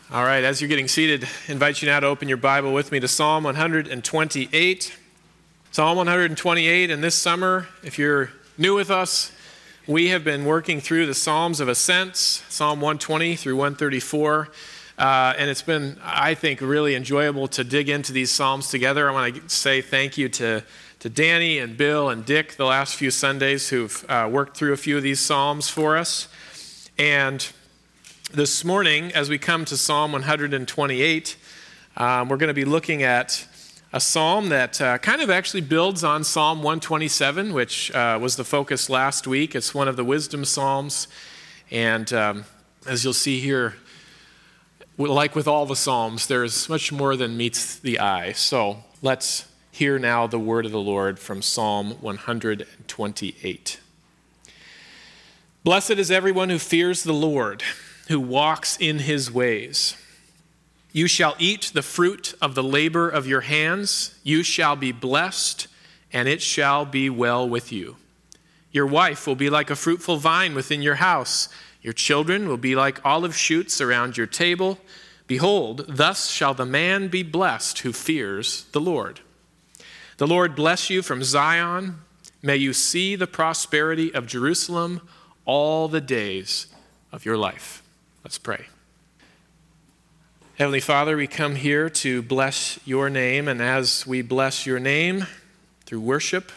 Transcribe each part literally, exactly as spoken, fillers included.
All right, as you're getting seated, I invite you now to open your Bible with me to Psalm one twenty-eight. Psalm one twenty-eight, and this summer, if you're new with us, we have been working through the Psalms of Ascents, Psalm one twenty through one thirty-four, uh, and it's been, I think, really enjoyable to dig into these Psalms together. I want to say thank you to, to Danny and Bill and Dick the last few Sundays who've uh, worked through a few of these Psalms for us. And this morning, as we come to Psalm one twenty-eight, um, we're going to be looking at a psalm that uh, kind of actually builds on Psalm one twenty-seven, which uh, was the focus last week. It's one of the wisdom psalms, and um, as you'll see here, like with all the psalms, there's much more than meets the eye. So let's hear now the word of the Lord from Psalm one twenty-eight. Blessed is everyone who fears the Lord, who walks in his ways. You shall eat the fruit of the labor of your hands. You shall be blessed, and it shall be well with you. Your wife will be like a fruitful vine within your house. Your children will be like olive shoots around your table. Behold, thus shall the man be blessed who fears the Lord. The Lord bless you from Zion. May you see the prosperity of Jerusalem all the days of your life. Let's pray. Heavenly Father, we come here to bless your name, and as we bless your name through worship,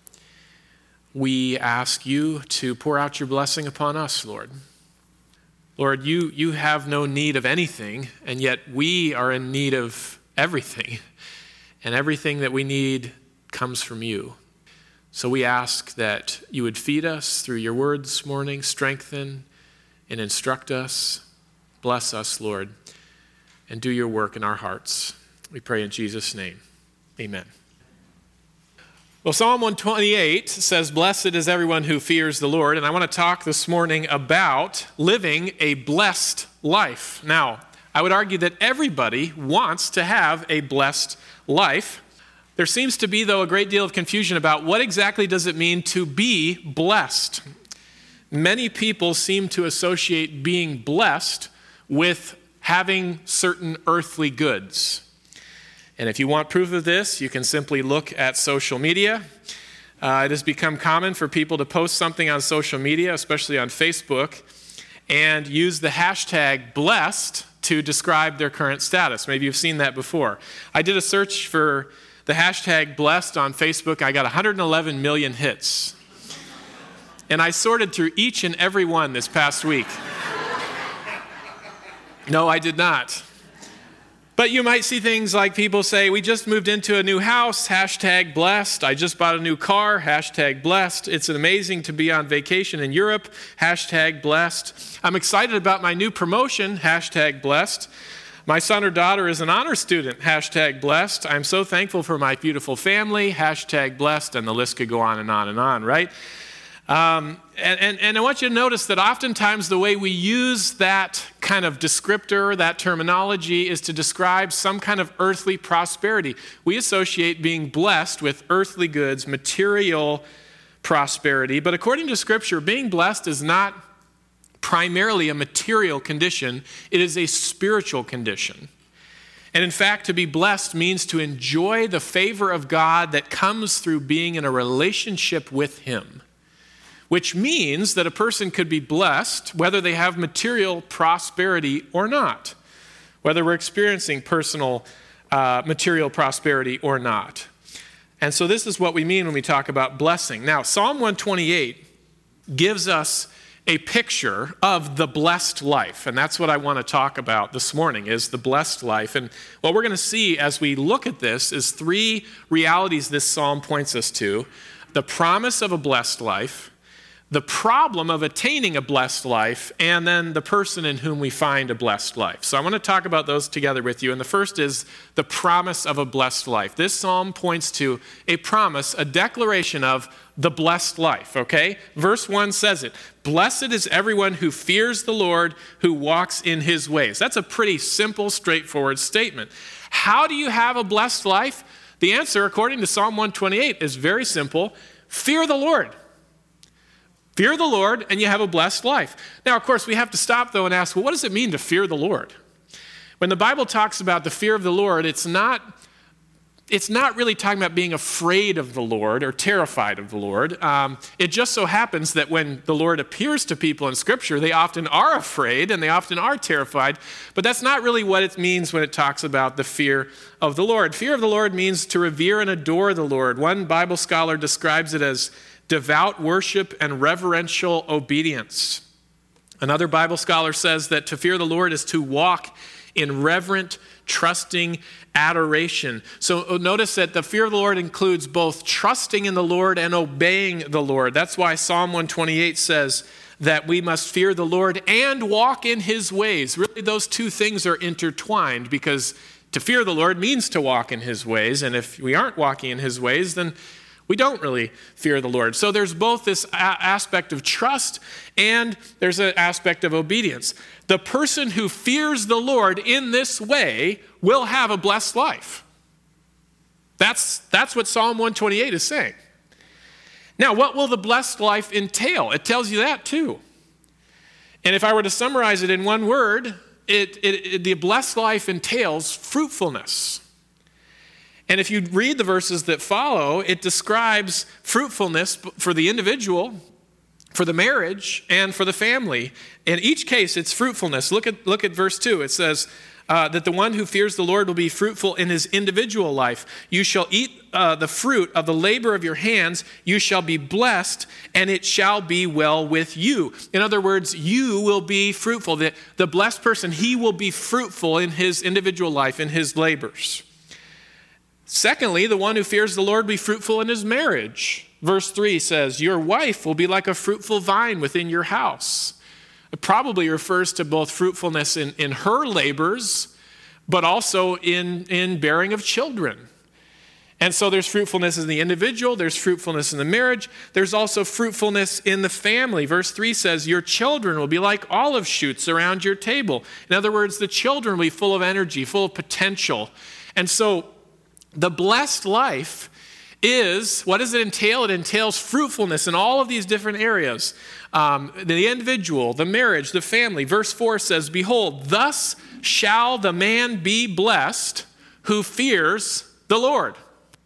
we ask you to pour out your blessing upon us, Lord. Lord, you, you have no need of anything, and yet we are in need of everything, and everything that we need comes from you. So we ask that you would feed us through your word this morning, strengthen and instruct us. Bless us, Lord, and do your work in our hearts. We pray in Jesus' name. Amen. Well, Psalm one twenty-eight says, "Blessed is everyone who fears the Lord." And I want to talk this morning about living a blessed life. Now, I would argue that everybody wants to have a blessed life. There seems to be, though, a great deal of confusion about what exactly does it mean to be blessed. Many people seem to associate being blessed with having certain earthly goods. And if you want proof of this, you can simply look at social media. Uh, it has become common for people to post something on social media, especially on Facebook, and use the hashtag blessed to describe their current status. Maybe you've seen that before. I did a search for the hashtag blessed on Facebook. I got one hundred eleven million hits. And I sorted through each and every one this past week. No, I did not. But you might see things like people say, "We just moved into a new house, hashtag blessed. I just bought a new car, hashtag blessed. It's amazing to be on vacation in Europe, hashtag blessed. I'm excited about my new promotion, hashtag blessed. My son or daughter is an honor student, hashtag blessed. I'm so thankful for my beautiful family, hashtag blessed," and the list could go on and on and on, right? Um, and, and, and I want you to notice that oftentimes the way we use that kind of descriptor, that terminology, is to describe some kind of earthly prosperity. We associate being blessed with earthly goods, material prosperity. But according to Scripture, being blessed is not primarily a material condition. It is a spiritual condition. And in fact, to be blessed means to enjoy the favor of God that comes through being in a relationship with Him. Which means that a person could be blessed whether they have material prosperity or not, whether we're experiencing personal uh, material prosperity or not. And so this is what we mean when we talk about blessing. Now, Psalm one twenty-eight gives us a picture of the blessed life, and that's what I want to talk about this morning, is the blessed life. And what we're going to see as we look at this is three realities this psalm points us to: the promise of a blessed life, the problem of attaining a blessed life, and then the person in whom we find a blessed life. So I want to talk about those together with you. And the first is the promise of a blessed life. This psalm points to a promise, a declaration of the blessed life, okay? Verse one says it: "Blessed is everyone who fears the Lord, who walks in his ways." That's a pretty simple, straightforward statement. How do you have a blessed life? The answer, according to Psalm one twenty-eight, is very simple: fear the Lord. Fear the Lord, and you have a blessed life. Now, of course, we have to stop, though, and ask, well, what does it mean to fear the Lord? When the Bible talks about the fear of the Lord, it's not, it's not really talking about being afraid of the Lord or terrified of the Lord. Um, it just so happens that when the Lord appears to people in Scripture, they often are afraid and they often are terrified. But that's not really what it means when it talks about the fear of the Lord. Fear of the Lord means to revere and adore the Lord. One Bible scholar describes it as devout worship and reverential obedience. Another Bible scholar says that to fear the Lord is to walk in reverent, trusting adoration. So notice that the fear of the Lord includes both trusting in the Lord and obeying the Lord. That's why Psalm one twenty-eight says that we must fear the Lord and walk in his ways. Really, those two things are intertwined, because to fear the Lord means to walk in his ways. And if we aren't walking in his ways, then we don't really fear the Lord. So there's both this a- aspect of trust and there's an aspect of obedience. The person who fears the Lord in this way will have a blessed life. That's, that's what Psalm one twenty-eight is saying. Now, what will the blessed life entail? It tells you that too. And if I were to summarize it in one word, it, it, it, the blessed life entails fruitfulness. And if you read the verses that follow, it describes fruitfulness for the individual, for the marriage, and for the family. In each case, it's fruitfulness. Look at, look at verse two. It says uh, that the one who fears the Lord will be fruitful in his individual life. You shall eat uh, the fruit of the labor of your hands. You shall be blessed, and it shall be well with you. In other words, you will be fruitful. The, the blessed person, he will be fruitful in his individual life, in his labors. Secondly, the one who fears the Lord will be fruitful in his marriage. Verse three says, your wife will be like a fruitful vine within your house. It probably refers to both fruitfulness in, in her labors, but also in, in bearing of children. And so there's fruitfulness in the individual, there's fruitfulness in the marriage, there's also fruitfulness in the family. Verse three says, your children will be like olive shoots around your table. In other words, the children will be full of energy, full of potential. And so the blessed life is, what does it entail? It entails fruitfulness in all of these different areas. Um, the individual, the marriage, the family. Verse four says, behold, thus shall the man be blessed who fears the Lord.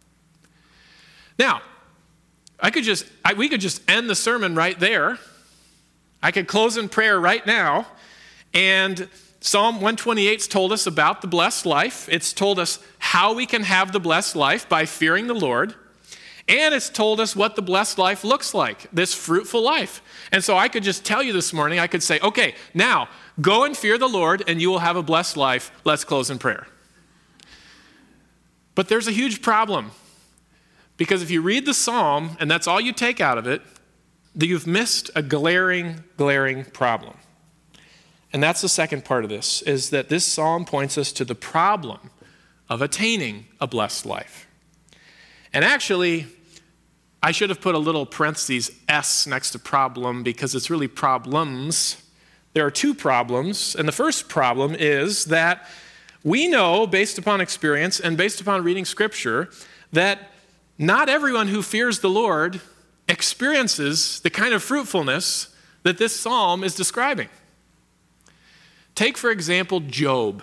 Now, I could just, I, we could just end the sermon right there. I could close in prayer right now, and Psalm one twenty-eight's told us about the blessed life. It's told us how we can have the blessed life by fearing the Lord. And it's told us what the blessed life looks like, this fruitful life. And so I could just tell you this morning, I could say, okay, now go and fear the Lord and you will have a blessed life. Let's close in prayer. But there's a huge problem, because if you read the psalm and that's all you take out of it, you've missed a glaring, glaring problem. And that's the second part of this, is that this psalm points us to the problem of attaining a blessed life. And actually, I should have put a little parentheses S next to problem, because it's really problems. There are two problems. And the first problem is that we know, based upon experience and based upon reading Scripture, that not everyone who fears the Lord experiences the kind of fruitfulness that this psalm is describing. Take, for example, Job.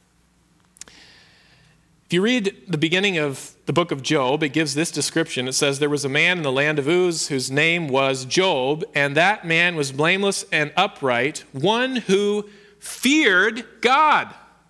If you read the beginning of the book of Job, it gives this description. It says, there was a man in the land of Uz whose name was Job, and that man was blameless and upright, one who feared God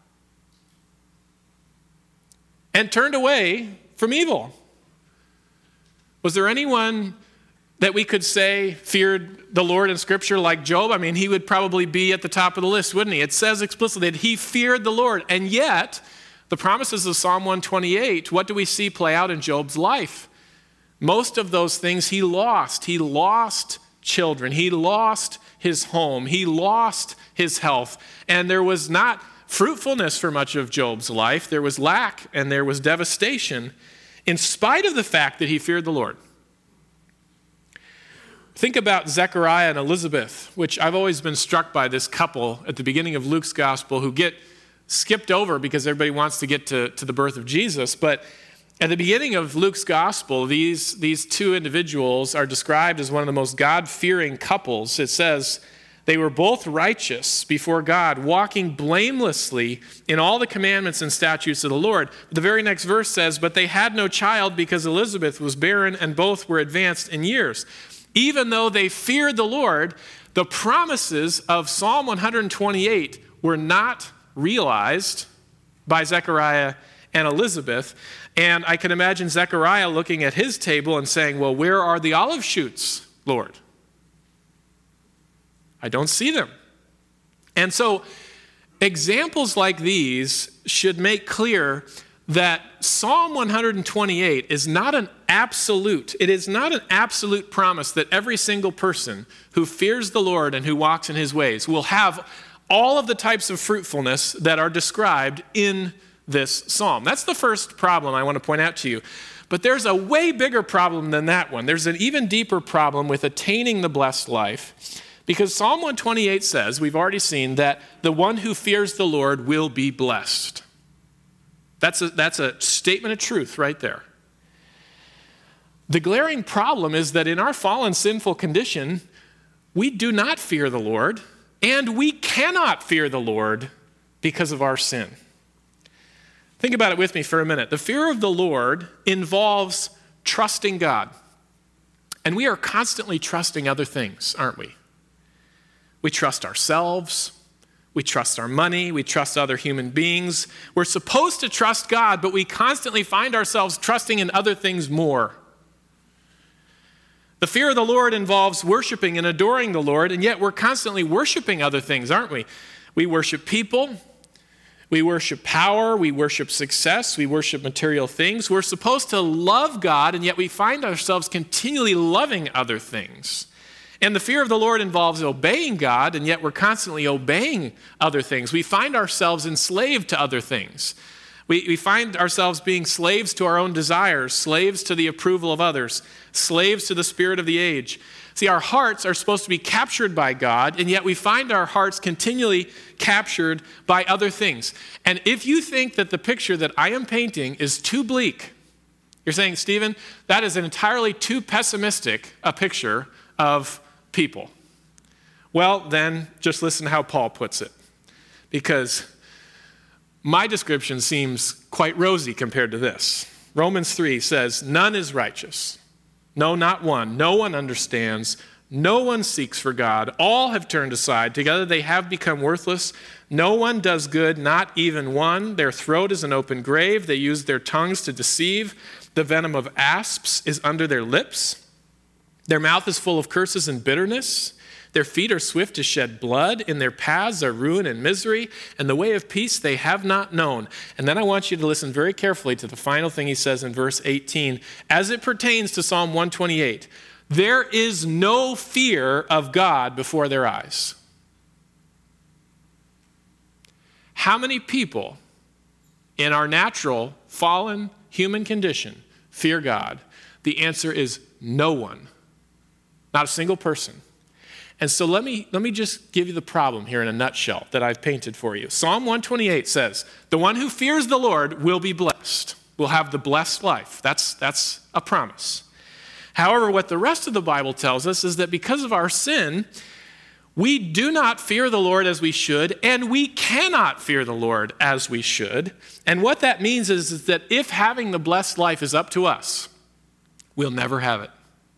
and turned away from evil. Was there anyone that we could say feared the Lord in Scripture like Job? I mean, he would probably be at the top of the list, wouldn't he? It says explicitly that he feared the Lord. And yet, the promises of Psalm one twenty-eight, what do we see play out in Job's life? Most of those things he lost. He lost children. He lost his home. He lost his health. And there was not fruitfulness for much of Job's life. There was lack and there was devastation, in spite of the fact that he feared the Lord. Think about Zechariah and Elizabeth, which I've always been struck by this couple at the beginning of Luke's gospel who get skipped over because everybody wants to get to, to the birth of Jesus. But at the beginning of Luke's gospel, these, these two individuals are described as one of the most God-fearing couples. It says They were both righteous before God, walking blamelessly in all the commandments and statutes of the Lord. The very next verse says, but they had no child because Elizabeth was barren and both were advanced in years. Even though they feared the Lord, the promises of Psalm one twenty-eight were not realized by Zechariah and Elizabeth. And I can imagine Zechariah looking at his table and saying, well, where are the olive shoots, Lord? I don't see them. And so examples like these should make clear that Psalm one twenty-eight is not an absolute. It is not an absolute promise that every single person who fears the Lord and who walks in his ways will have all of the types of fruitfulness that are described in this psalm. That's the first problem I want to point out to you. But there's a way bigger problem than that one. There's an even deeper problem with attaining the blessed life. Because Psalm one twenty-eight says, we've already seen, that the one who fears the Lord will be blessed. That's a, that's a statement of truth right there. The glaring problem is that in our fallen, sinful condition, we do not fear the Lord, and we cannot fear the Lord because of our sin. Think about it with me for a minute. The fear of the Lord involves trusting God. And we are constantly trusting other things, aren't we? We trust ourselves. We trust our money. We trust other human beings. We're supposed to trust God, but we constantly find ourselves trusting in other things more. The fear of the Lord involves worshiping and adoring the Lord, and yet we're constantly worshiping other things, aren't we? We worship people. We worship power. We worship success. We worship material things. We're supposed to love God, and yet we find ourselves continually loving other things. And the fear of the Lord involves obeying God, and yet we're constantly obeying other things. We find ourselves enslaved to other things. We, we find ourselves being slaves to our own desires, slaves to the approval of others, slaves to the spirit of the age. See, our hearts are supposed to be captured by God, and yet we find our hearts continually captured by other things. And if you think that the picture that I am painting is too bleak, you're saying, Stephen, that is an entirely too pessimistic a picture of people. Well, then just listen to how Paul puts it, because my description seems quite rosy compared to this. Romans three says, none is righteous. No, not one. No one understands. No one seeks for God. All have turned aside. Together they have become worthless. No one does good, not even one. Their throat is an open grave. They use their tongues to deceive. The venom of asps is under their lips. Their mouth is full of curses and bitterness. Their feet are swift to shed blood. In their paths are ruin and misery, and the way of peace they have not known. And then I want you to listen very carefully to the final thing he says in verse eighteen. As it pertains to Psalm one twenty-eight, there is no fear of God before their eyes. How many people in our natural, fallen human condition fear God? The answer is no one. Not a single person. And so let me, let me just give you the problem here in a nutshell that I've painted for you. Psalm one twenty-eight says, the one who fears the Lord will be blessed, will have the blessed life. That's, that's a promise. However, what the rest of the Bible tells us is that because of our sin, we do not fear the Lord as we should, and we cannot fear the Lord as we should. And what that means is, is that if having the blessed life is up to us, we'll never have it.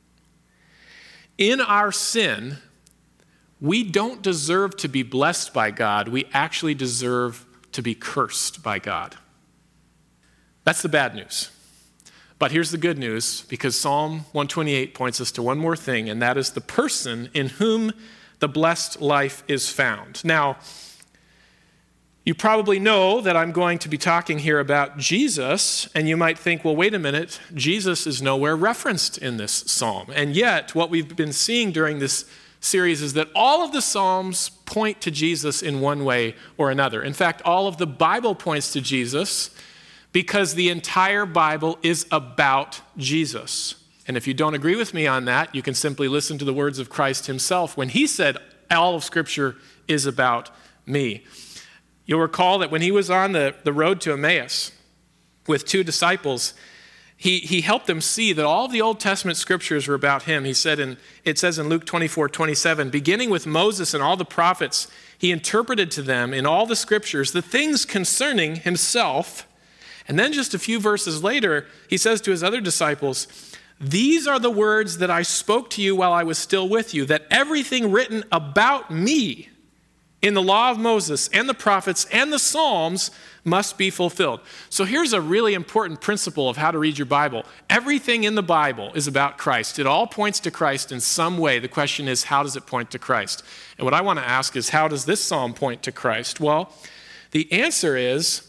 In our sin, we don't deserve to be blessed by God. We actually deserve to be cursed by God. That's the bad news. But here's the good news, because Psalm one twenty-eight points us to one more thing, and that is the person in whom the blessed life is found. Now, you probably know that I'm going to be talking here about Jesus, and you might think, well, wait a minute, Jesus is nowhere referenced in this psalm. And yet, what we've been seeing during this series is that all of the psalms point to Jesus in one way or another. In fact, all of the Bible points to Jesus because the entire Bible is about Jesus. And if you don't agree with me on that, you can simply listen to the words of Christ himself when he said, all of Scripture is about me. You'll recall that when he was on the, the road to Emmaus with two disciples, He, he helped them see that all of the Old Testament scriptures were about him. He said, in, it says in Luke twenty-four twenty-seven, beginning with Moses and all the prophets, he interpreted to them in all the scriptures the things concerning himself. And then just a few verses later, he says to his other disciples, these are the words that I spoke to you while I was still with you, that everything written about me in the law of Moses and the prophets and the Psalms must be fulfilled. So here's a really important principle of how to read your Bible. Everything in the Bible is about Christ. It all points to Christ in some way. The question is, how does it point to Christ? And what I want to ask is, how does this psalm point to Christ? Well, the answer is,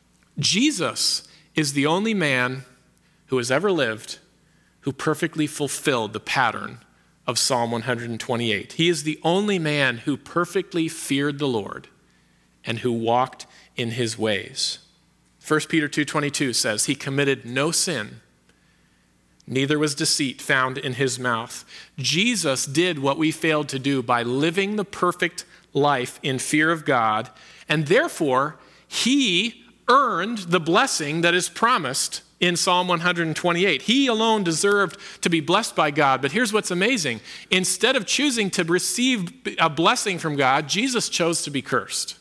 Jesus is the only man who has ever lived who perfectly fulfilled the pattern of Psalm one twenty-eight. He is the only man who perfectly feared the Lord and who walked in his ways. First Peter two twenty-two says, he committed no sin, neither was deceit found in his mouth. Jesus did what we failed to do by living the perfect life in fear of God, and therefore he earned the blessing that is promised in Psalm one twenty-eight. He alone deserved to be blessed by God. But here's what's amazing. Instead of choosing to receive a blessing from God, Jesus chose to be cursed.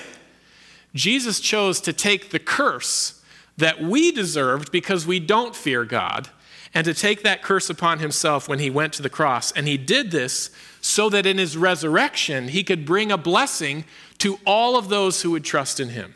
Jesus chose to take the curse that we deserved because we don't fear God, and to take that curse upon himself when he went to the cross. And he did this so that in his resurrection, he could bring a blessing to all of those who would trust in him.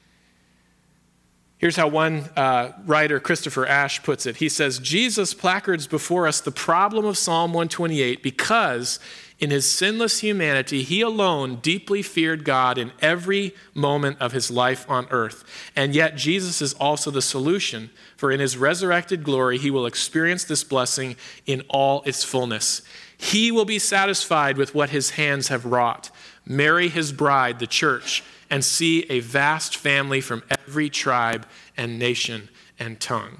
Here's how one uh, writer, Christopher Ash, puts it. He says, Jesus placards before us the problem of Psalm one twenty-eight because in his sinless humanity, he alone deeply feared God in every moment of his life on earth. And yet Jesus is also the solution, for in his resurrected glory, he will experience this blessing in all its fullness. He will be satisfied with what his hands have wrought, marry his bride, the church, and see a vast family from every tribe and nation and tongue.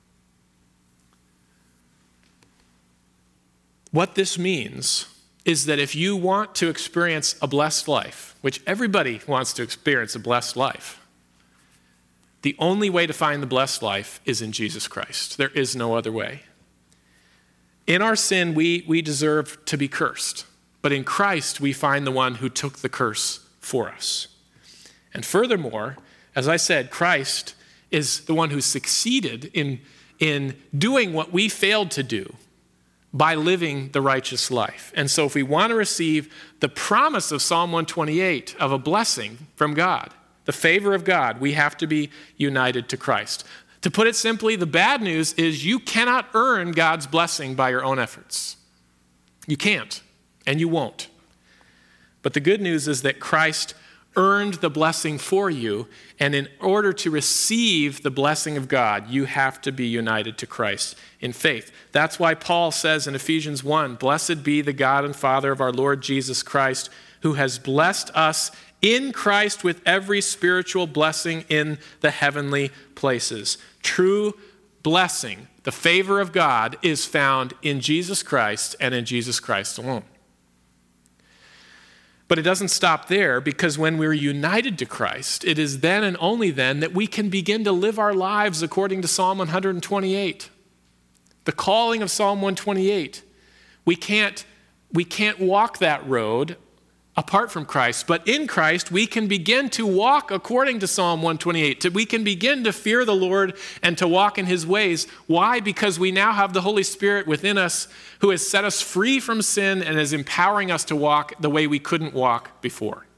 What this means is that if you want to experience a blessed life, which everybody wants to experience a blessed life, the only way to find the blessed life is in Jesus Christ. There is no other way. In our sin, we, we deserve to be cursed. But in Christ, we find the one who took the curse for us. And furthermore, as I said, Christ is the one who succeeded in, in doing what we failed to do by living the righteous life. And so if we want to receive the promise of Psalm one twenty-eight of a blessing from God, the favor of God, we have to be united to Christ. To put it simply, the bad news is you cannot earn God's blessing by your own efforts. You can't, and you won't. But the good news is that Christ earned the blessing for you, and in order to receive the blessing of God, you have to be united to Christ in faith. That's why Paul says in Ephesians one, blessed be the God and Father of our Lord Jesus Christ, who has blessed us in Christ with every spiritual blessing in the heavenly places. True blessing, the favor of God, is found in Jesus Christ and in Jesus Christ alone. But it doesn't stop there, because when we're united to Christ, it is then and only then that we can begin to live our lives according to Psalm one twenty-eight. The calling of Psalm one twenty-eight. We can't, we can't walk that road apart from Christ, but in Christ we can begin to walk according to Psalm one twenty-eight. We can begin to fear the Lord and to walk in his ways. Why? Because we now have the Holy Spirit within us who has set us free from sin and is empowering us to walk the way we couldn't walk before.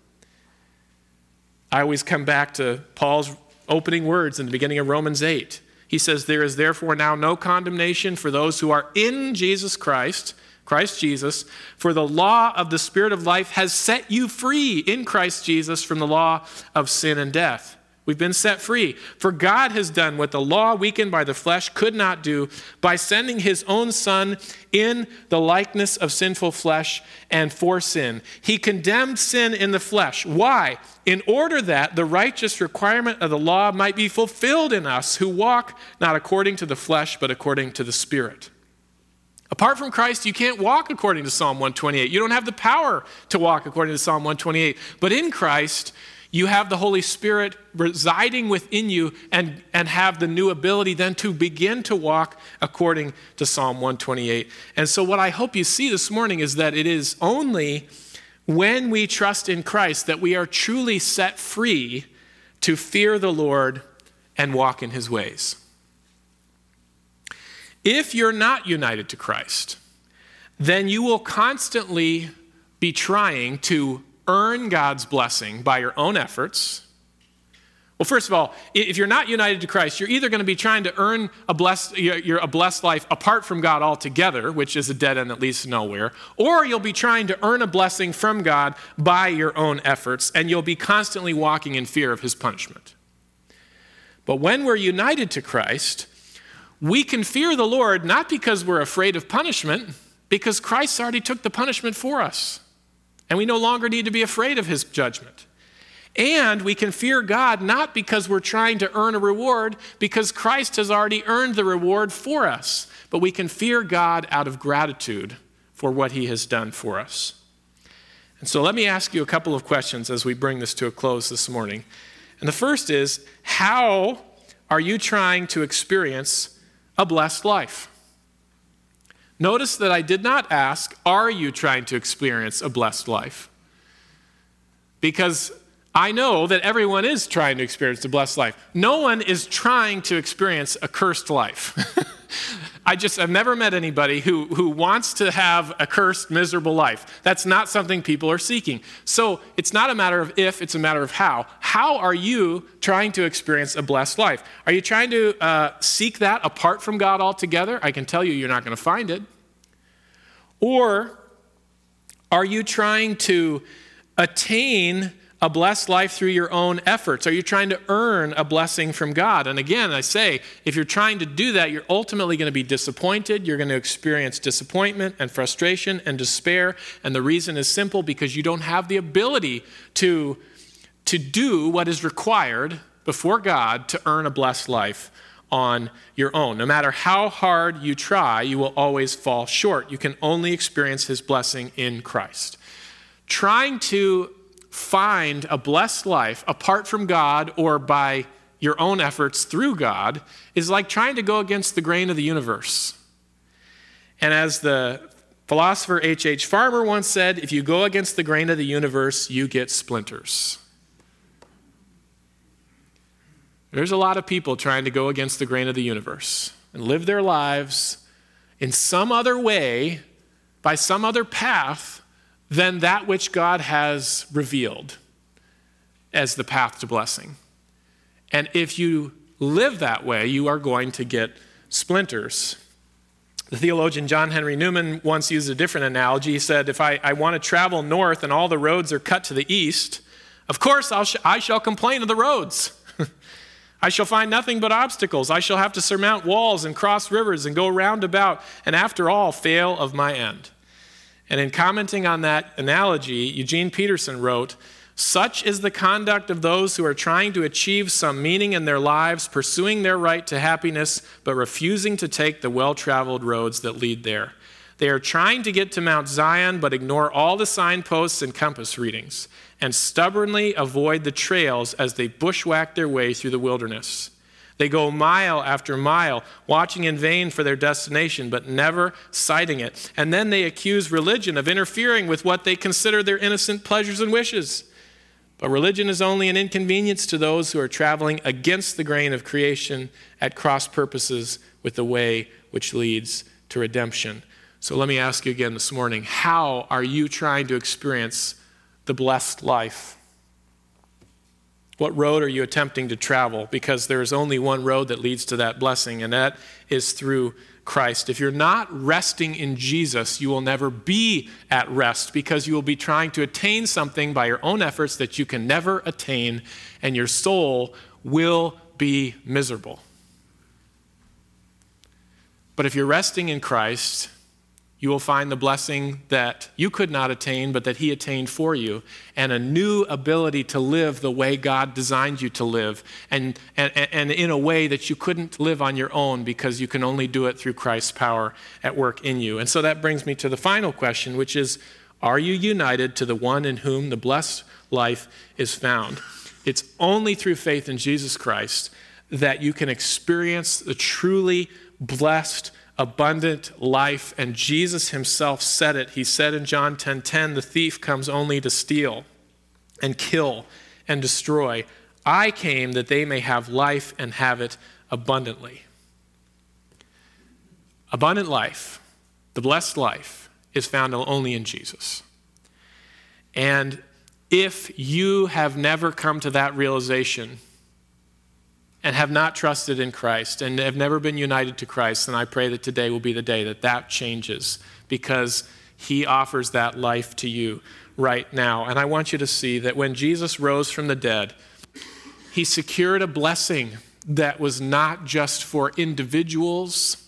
I always come back to Paul's opening words in the beginning of Romans eight. He says, there is therefore now no condemnation for those who are in Jesus Christ, Christ Jesus, for the law of the Spirit of life has set you free in Christ Jesus from the law of sin and death. We've been set free. For God has done what the law weakened by the flesh could not do by sending his own Son in the likeness of sinful flesh and for sin. He condemned sin in the flesh. Why? In order that the righteous requirement of the law might be fulfilled in us who walk not according to the flesh, but according to the Spirit. Apart from Christ, you can't walk according to Psalm one twenty-eight. You don't have the power to walk according to Psalm one twenty-eight. But in Christ, You have the Holy Spirit residing within you and, and have the new ability then to begin to walk according to Psalm one twenty-eight. And so what I hope you see this morning is that it is only when we trust in Christ that we are truly set free to fear the Lord and walk in his ways. If you're not united to Christ, then you will constantly be trying to earn God's blessing by your own efforts. Well, first of all, if you're not united to Christ, you're either going to be trying to earn a blessed, you're a blessed life apart from God altogether, which is a dead end that leads to nowhere, or you'll be trying to earn a blessing from God by your own efforts, and you'll be constantly walking in fear of his punishment. But when we're united to Christ, we can fear the Lord not because we're afraid of punishment, because Christ already took the punishment for us. And we no longer need to be afraid of his judgment. And we can fear God not because we're trying to earn a reward, because Christ has already earned the reward for us. But we can fear God out of gratitude for what he has done for us. And so let me ask you a couple of questions as we bring this to a close this morning. And the first is, how are you trying to experience a blessed life? Notice that I did not ask, are you trying to experience a blessed life? Because I know that everyone is trying to experience a blessed life. No one is trying to experience a cursed life. I just, I've never met anybody who, who wants to have a cursed, miserable life. That's not something people are seeking. So it's not a matter of if, it's a matter of how. How are you trying to experience a blessed life? Are you trying to uh, seek that apart from God altogether? I can tell you, you're not going to find it. Or are you trying to attain a blessed life through your own efforts? Are you trying to earn a blessing from God? And again, I say, if you're trying to do that, you're ultimately going to be disappointed. You're going to experience disappointment and frustration and despair. And the reason is simple, because you don't have the ability to, to do what is required before God to earn a blessed life on your own. No matter how hard you try, you will always fall short. You can only experience his blessing in Christ. Trying to find a blessed life apart from God or by your own efforts through God is like trying to go against the grain of the universe. And as the philosopher H H Farmer once said, if you go against the grain of the universe, you get splinters. There's a lot of people trying to go against the grain of the universe and live their lives in some other way, by some other path, than that which God has revealed as the path to blessing. And if you live that way, you are going to get splinters. The theologian John Henry Newman once used a different analogy. He said, if I, I want to travel north and all the roads are cut to the east, of course I'll sh- I shall complain of the roads. I shall find nothing but obstacles. I shall have to surmount walls and cross rivers and go round about, and after all, fail of my end. And in commenting on that analogy, Eugene Peterson wrote, such is the conduct of those who are trying to achieve some meaning in their lives, pursuing their right to happiness, but refusing to take the well-traveled roads that lead there. They are trying to get to Mount Zion, but ignore all the signposts and compass readings, and stubbornly avoid the trails as they bushwhack their way through the wilderness. They go mile after mile, watching in vain for their destination, but never sighting it. And then they accuse religion of interfering with what they consider their innocent pleasures and wishes. But religion is only an inconvenience to those who are traveling against the grain of creation at cross purposes with the way which leads to redemption. So let me ask you again this morning, how are you trying to experience the blessed life? What road are you attempting to travel? Because there is only one road that leads to that blessing, and that is through Christ. If you're not resting in Jesus, you will never be at rest, because you will be trying to attain something by your own efforts that you can never attain, and your soul will be miserable. But if you're resting in Christ, you will find the blessing that you could not attain, but that he attained for you, and a new ability to live the way God designed you to live, and, and, and in a way that you couldn't live on your own, because you can only do it through Christ's power at work in you. And so that brings me to the final question, which is, are you united to the one in whom the blessed life is found? It's only through faith in Jesus Christ that you can experience the truly blessed, abundant life. And Jesus himself said it. He said in John ten ten, the thief comes only to steal and kill and destroy. I came that they may have life and have it abundantly. Abundant life, the blessed life, is found only in Jesus. And if you have never come to that realization and have not trusted in Christ and have never been united to Christ, then I pray that today will be the day that that changes, because he offers that life to you right now. And I want you to see that when Jesus rose from the dead, he secured a blessing that was not just for individuals,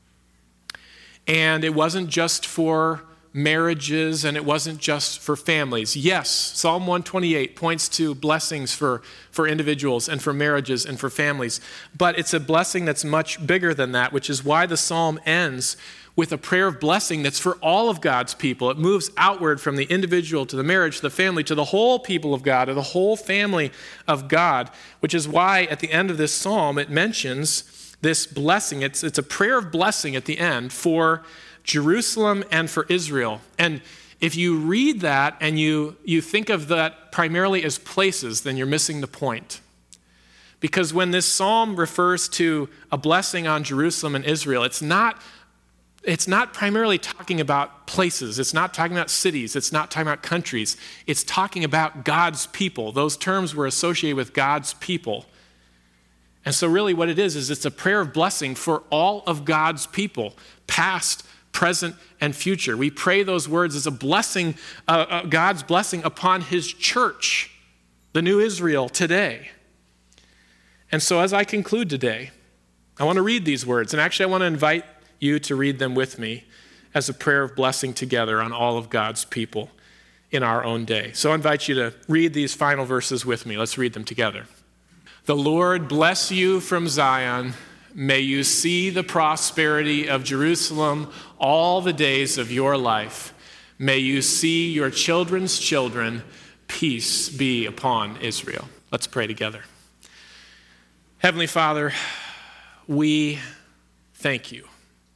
and it wasn't just for marriages, and it wasn't just for families. Yes, Psalm one twenty-eight points to blessings for, for individuals and for marriages and for families, but it's a blessing that's much bigger than that, which is why the psalm ends with a prayer of blessing that's for all of God's people. It moves outward from the individual to the marriage, to the family, to the whole people of God, or the whole family of God, which is why at the end of this psalm it mentions this blessing. It's, it's a prayer of blessing at the end for Jerusalem and for Israel. And if you read that and you, you think of that primarily as places, then you're missing the point. Because when this psalm refers to a blessing on Jerusalem and Israel, it's not, it's not primarily talking about places. It's not talking about cities. It's not talking about countries. It's talking about God's people. Those terms were associated with God's people. And so really what it is, is it's a prayer of blessing for all of God's people, past, present, and future. We pray those words as a blessing, uh, uh, God's blessing upon his church, the new Israel today. And so as I conclude today, I want to read these words. And actually I want to invite you to read them with me as a prayer of blessing together on all of God's people in our own day. So I invite you to read these final verses with me. Let's read them together. The Lord bless you from Zion. May you see the prosperity of Jerusalem all the days of your life. May you see your children's children. Peace be upon Israel. Let's pray together. Heavenly Father, we thank you.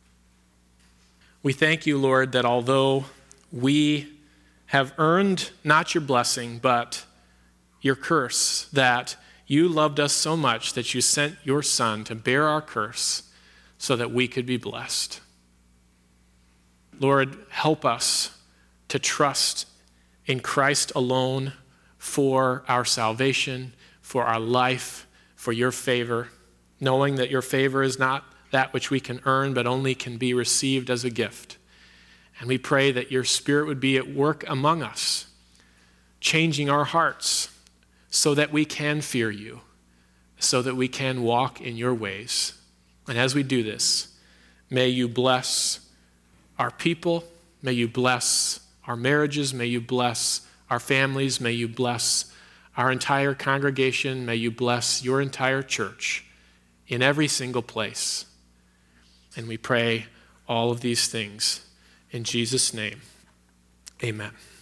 We thank you, Lord, that although we have earned not your blessing, but your curse, that you loved us so much that you sent your Son to bear our curse so that we could be blessed. Lord, help us to trust in Christ alone for our salvation, for our life, for your favor, knowing that your favor is not that which we can earn, but only can be received as a gift. And we pray that your Spirit would be at work among us, changing our hearts, so that we can fear you, so that we can walk in your ways. And as we do this, may you bless our people, may you bless our marriages, may you bless our families, may you bless our entire congregation, may you bless your entire church in every single place. And we pray all of these things in Jesus' name. Amen.